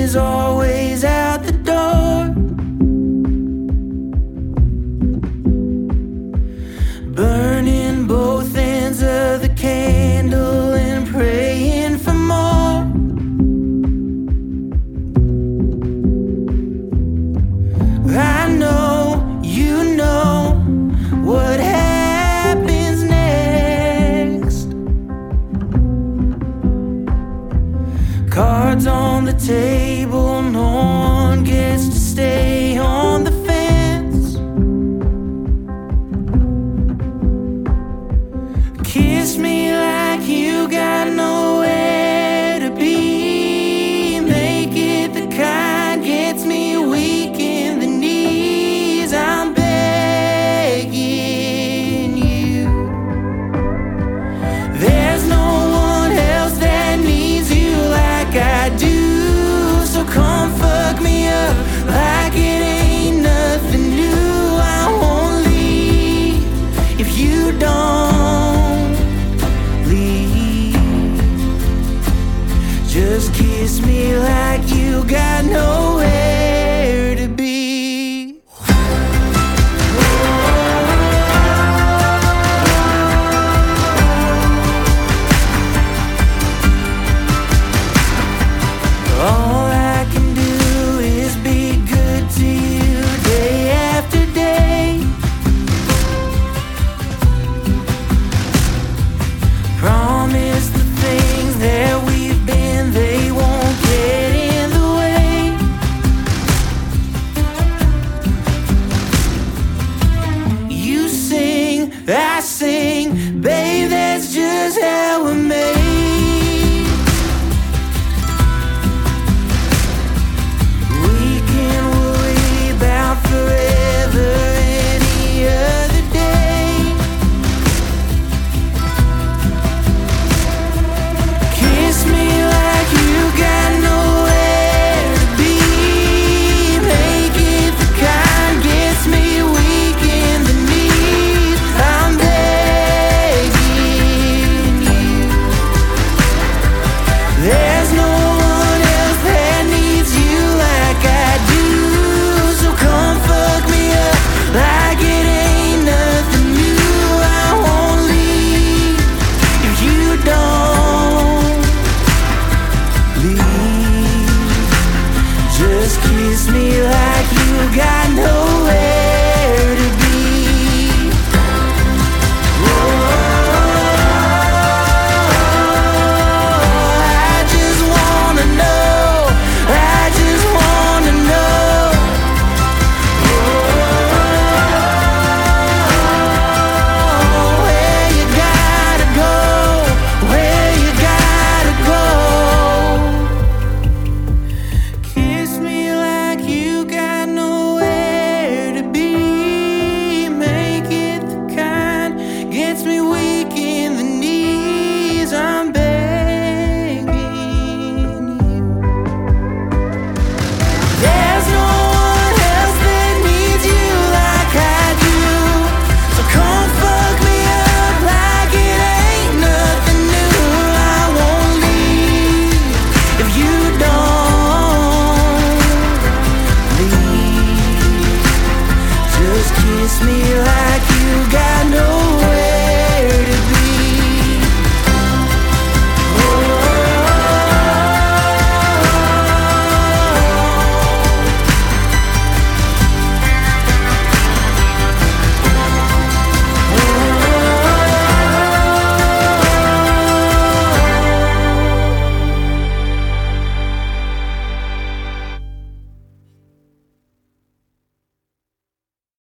is always out the door. Burning both ends of the candle and praying for more. I know, you know what happens next. Cards on the table, no one gets to stay on the fence. Kiss me like you got nowhere to be. Make it the kind gets me weak in the knees. I'm begging you. There's no one else that needs you like I do. So come fuck me up like it ain't nothing new. I won't leave if you don't leave. Just kiss me like you got nowhere to be. All I can do is be good to you day after day. Promise the things that we've been, they won't get in the way. You sing, I sing, babe, that's just how we're made. We can worry about forever any other day. Kiss me like you got nowhere to be. Make it the kind gets me weak in the knees. I'm begging you. There's no one else that needs you like I do. So come fuck me up like it ain't nothing new. I won't leave if you don't leave. Just kiss me like you got nowhere to be. I just wanna know, I just wanna know where you gotta go, where you gotta go. Kiss me like you got nowhere to be. Make it the kind gets me weak in the knees. I'm begging you. There's no one else that needs you like I do. So come fuck me up like it ain't nothing new. I won't leave if you don't leave. Just kiss me like